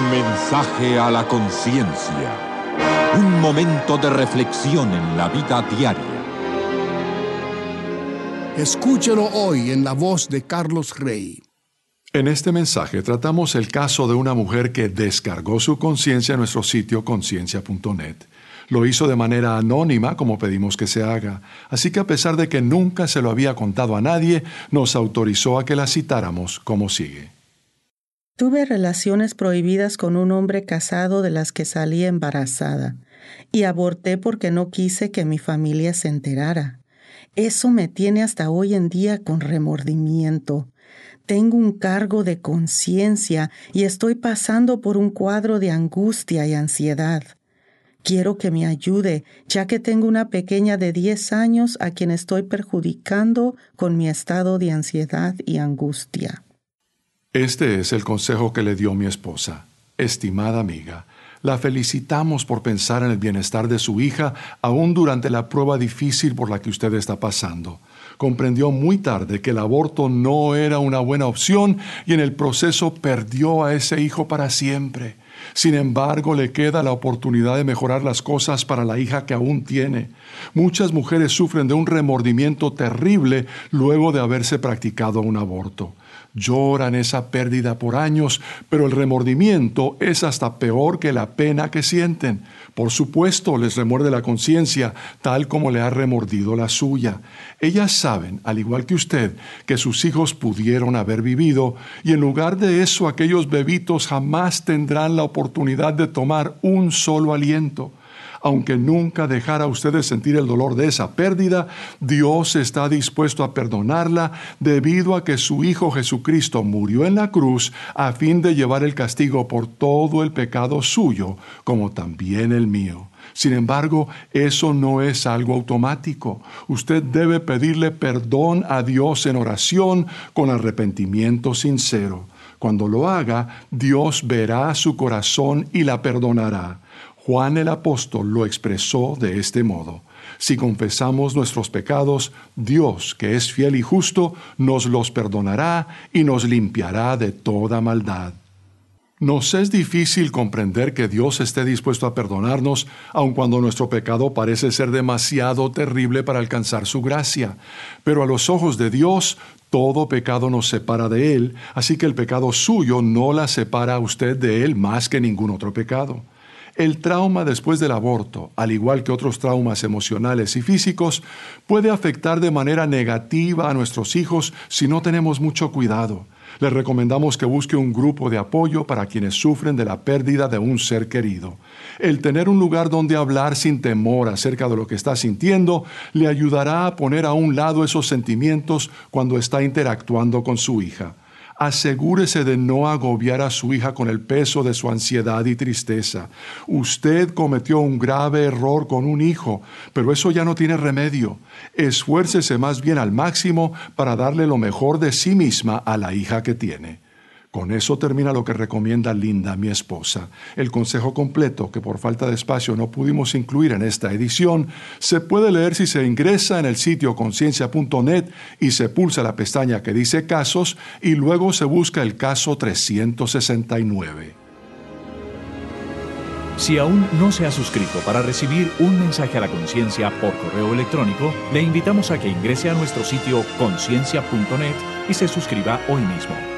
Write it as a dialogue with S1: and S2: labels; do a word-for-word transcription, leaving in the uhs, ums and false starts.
S1: Mensaje a la conciencia. Un momento de reflexión en la vida diaria.
S2: Escúchelo hoy en la voz de Carlos Rey.
S3: En este mensaje tratamos el caso de una mujer que descargó su conciencia en nuestro sitio conciencia punto net. Lo hizo de manera anónima, como pedimos que se haga, así que a pesar de que nunca se lo había contado a nadie, nos autorizó a que la citáramos como sigue.
S4: Tuve relaciones prohibidas con un hombre casado de las que salí embarazada y aborté porque no quise que mi familia se enterara. Eso me tiene hasta hoy en día con remordimiento. Tengo un cargo de conciencia y estoy pasando por un cuadro de angustia y ansiedad. Quiero que me ayude, ya que tengo una pequeña de diez años a quien estoy perjudicando con mi estado de ansiedad y angustia.
S3: Este es el consejo que le dio mi esposa. Estimada amiga, la felicitamos por pensar en el bienestar de su hija, aún durante la prueba difícil por la que usted está pasando. Comprendió muy tarde que el aborto no era una buena opción y en el proceso perdió a ese hijo para siempre. Sin embargo, le queda la oportunidad de mejorar las cosas para la hija que aún tiene. Muchas mujeres sufren de un remordimiento terrible luego de haberse practicado un aborto. Lloran esa pérdida por años, pero el remordimiento es hasta peor que la pena que sienten. Por supuesto, les remuerde la conciencia, tal como le ha remordido la suya. Ellas saben, al igual que usted, que sus hijos pudieron haber vivido, y en lugar de eso, aquellos bebitos jamás tendrán la oportunidad de tomar un solo aliento. Aunque nunca dejara usted de sentir el dolor de esa pérdida, Dios está dispuesto a perdonarla debido a que su Hijo Jesucristo murió en la cruz a fin de llevar el castigo por todo el pecado suyo, como también el mío. Sin embargo, eso no es algo automático. Usted debe pedirle perdón a Dios en oración con arrepentimiento sincero. Cuando lo haga, Dios verá su corazón y la perdonará. Juan el apóstol lo expresó de este modo: si confesamos nuestros pecados, Dios, que es fiel y justo, nos los perdonará y nos limpiará de toda maldad. Nos es difícil comprender que Dios esté dispuesto a perdonarnos, aun cuando nuestro pecado parece ser demasiado terrible para alcanzar su gracia. Pero a los ojos de Dios, todo pecado nos separa de Él, así que el pecado suyo no la separa a usted de Él más que ningún otro pecado. El trauma después del aborto, al igual que otros traumas emocionales y físicos, puede afectar de manera negativa a nuestros hijos si no tenemos mucho cuidado. Les recomendamos que busque un grupo de apoyo para quienes sufren de la pérdida de un ser querido. El tener un lugar donde hablar sin temor acerca de lo que está sintiendo le ayudará a poner a un lado esos sentimientos cuando está interactuando con su hija. Asegúrese de no agobiar a su hija con el peso de su ansiedad y tristeza. Usted cometió un grave error con un hijo, pero eso ya no tiene remedio. Esfuércese más bien al máximo para darle lo mejor de sí misma a la hija que tiene. Con eso termina lo que recomienda Linda, mi esposa. El consejo completo, que por falta de espacio no pudimos incluir en esta edición, se puede leer si se ingresa en el sitio conciencia punto net y se pulsa la pestaña que dice Casos y luego se busca el caso trescientos sesenta y nueve.
S5: Si aún no se ha suscrito para recibir un mensaje a la conciencia por correo electrónico, le invitamos a que ingrese a nuestro sitio conciencia punto net y se suscriba hoy mismo.